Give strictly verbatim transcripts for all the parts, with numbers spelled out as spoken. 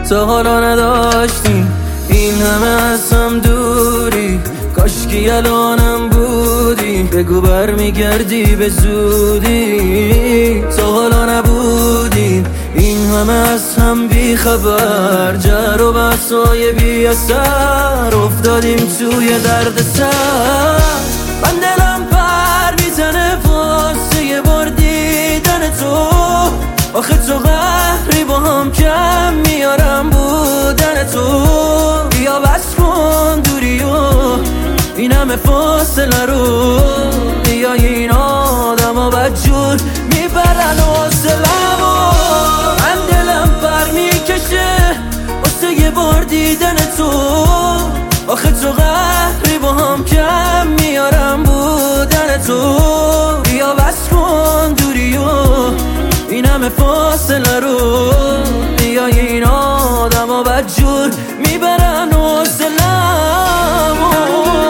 تا حالا نداشتیم این همه از هم دوری، کاشکی الانم بودی بگو برمیگردی به زودی. تا حالا نبودیم این همه از هم بی خبر، جر و بحثای بی اثر افتادیم توی درد سر. من دلم پر میزنه واسه یه بار دیدن تو، آخه تو قهری با هم کم میارم بودن تو. بیا بس کن دوری و این همه فاصله رو، بیا این آدم ها بدجور میبرن حوصله‌مو. من دلم پر میکشه واسه یه بار دیدن تو، آخه تو قهری با هم کم میارم بودن تو. بیا بس کن دوری و این همه فاصله رو، بیا این آدم ها بدجور میبرن حوصله‌مو.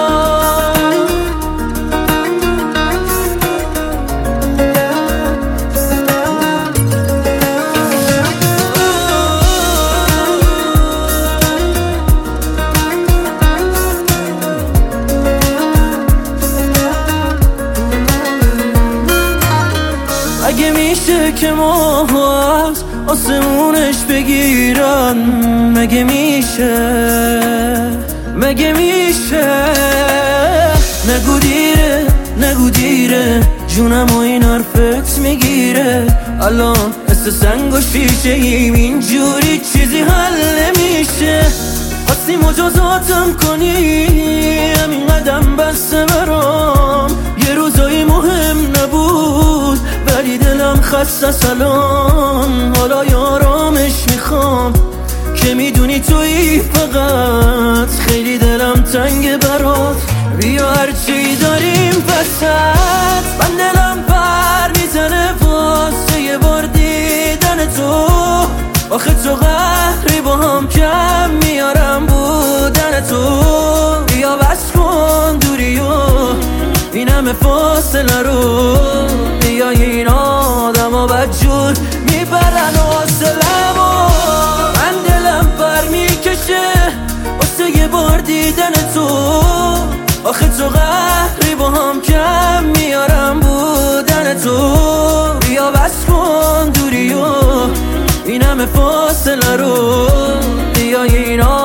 اگه میشه که ما از آسمونش بگیرن، مگه میشه مگه میشه؟ نگو دیره نگو دیره جونم و این حرفت میگیره. الان مثل سنگ و شیشه ایم اینجوری چیزی حل نمیشه. خواستی مجازاتم کنی همین قدم بسته برام، یه روزایی مهم نبود ولی دلم خسته سلام. حالا یارامش میخوام که میدونی تویی فقط، خیلی دلم تنگ برات، بیا هرچی داریم وسط. من دلم پر میزنه واسه یه بار دیدن تو، آخه تو قهری با هم کم میارم بودن تو. بیا بس کن دوری و این همه فاصله رو، بیا این آدم ها بدجور میبرن حوصله‌مو. من دلم پر میکشه واسه یه بار دیدن تو، آخه تو قهری با هم کم میارم بودن تو. بیا بس کن دوری و این همه فاصله رو، بیا این